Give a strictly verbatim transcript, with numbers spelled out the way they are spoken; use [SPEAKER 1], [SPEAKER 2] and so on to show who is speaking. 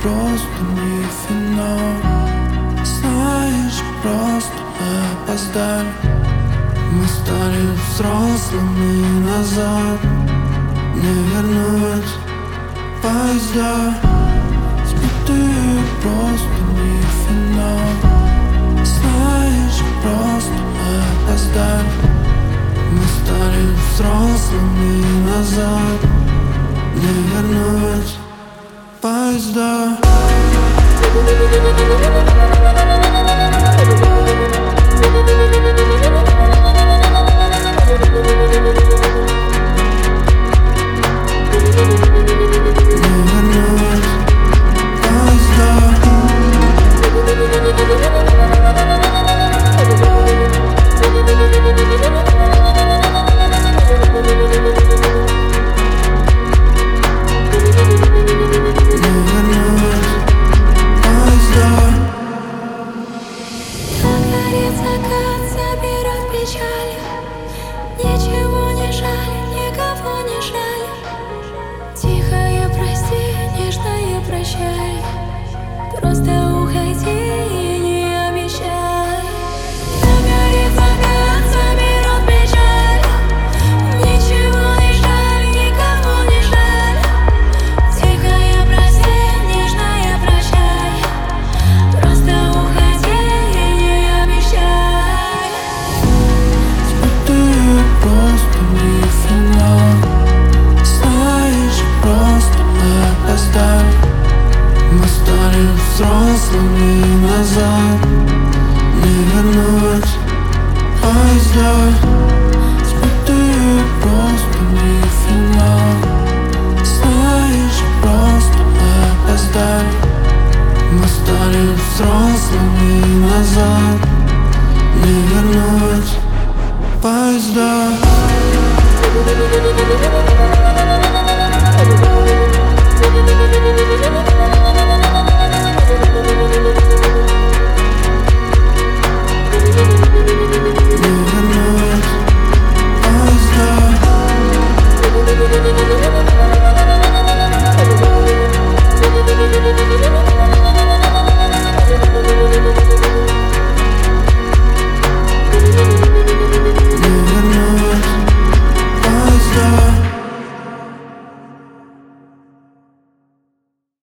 [SPEAKER 1] просто не финал. Знаешь, просто мы опоздали. Мы стали взрослыми назад. Не вернуть поезда. Сбитые просто не финал. Знаешь, просто мы опоздали. Мы стали взрослыми назад. Не вернуть поезда.
[SPEAKER 2] Ничего не жаль, никого не жаль. Тихое прости, нежное прощай. Просто уходи и не обещай. Нагорит закат, заберет печаль. Ничего не жаль, никого не жаль. Тихое прости, нежное прощай. Просто уходи и не обещай.
[SPEAKER 1] Просто не финал. Знаешь, просто мы опоздали. Мы стали взрослыми назад. Не вернуть